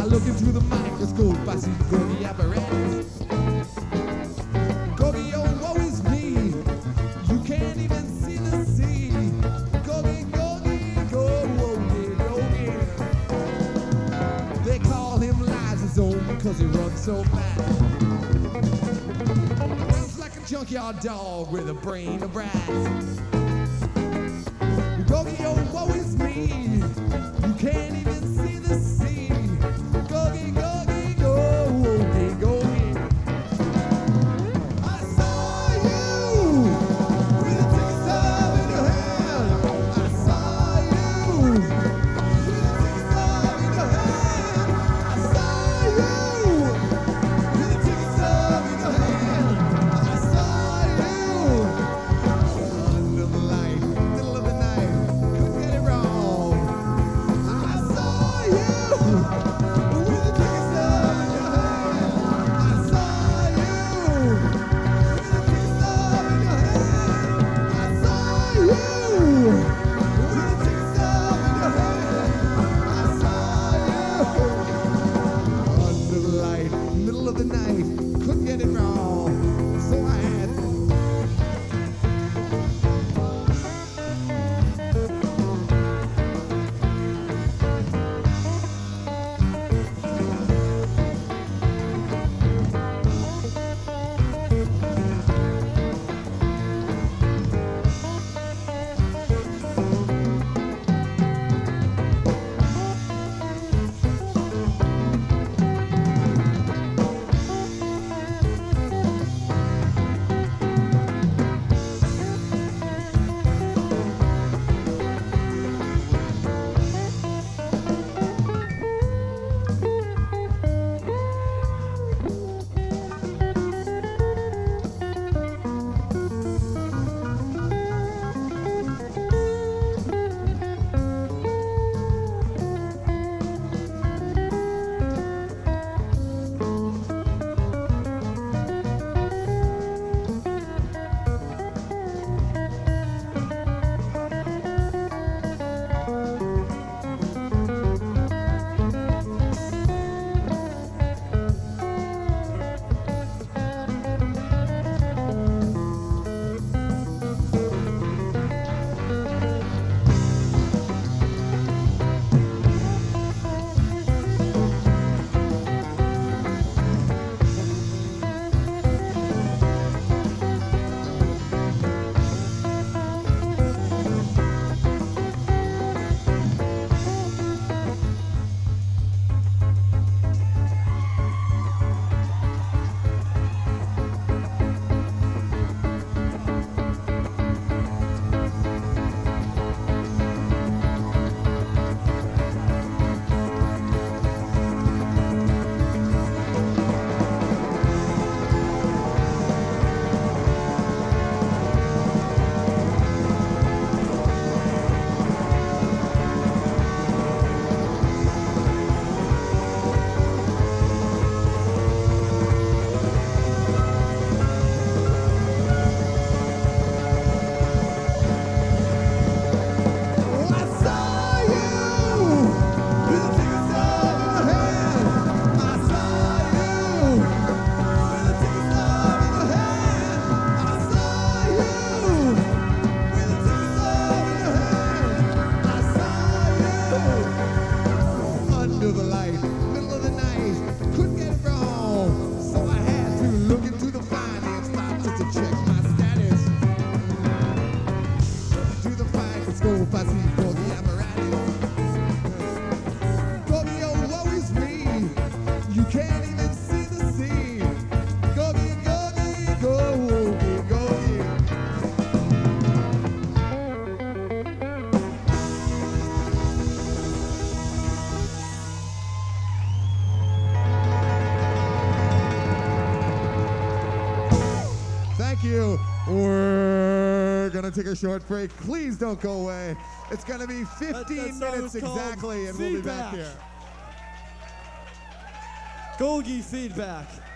look into the microscope, I see Gorgie apparatus. Gorgie, oh, woe is me. You can't even see the sea. Gorgie, Gorgie, Gorgie, Gorgie. They call him Lysosome because he runs so fast. Runs like a junkyard dog with a brain of brass. Gorgie, oh, woe is me. You can't even see the sea. Gorgie, Gorgie, Gorgie, Gorgie. I saw you with a ticket stub in your hand. I saw you with a ticket stub in your hand. I saw you with a ticket stub in your hand. I saw you under the light, middle of the night. Couldn't get it wrong. I saw you with a ticket stub in your hand. I saw you with a ticket stub in your hand. I saw you with a ticket stub in your hand. I saw you under the light, middle of the night. Couldn't get it wrong, so I had to. We're gonna take a short break. Please don't go away. It's gonna be 15 minutes exactly, and we'll be back here. Golgi Feedback.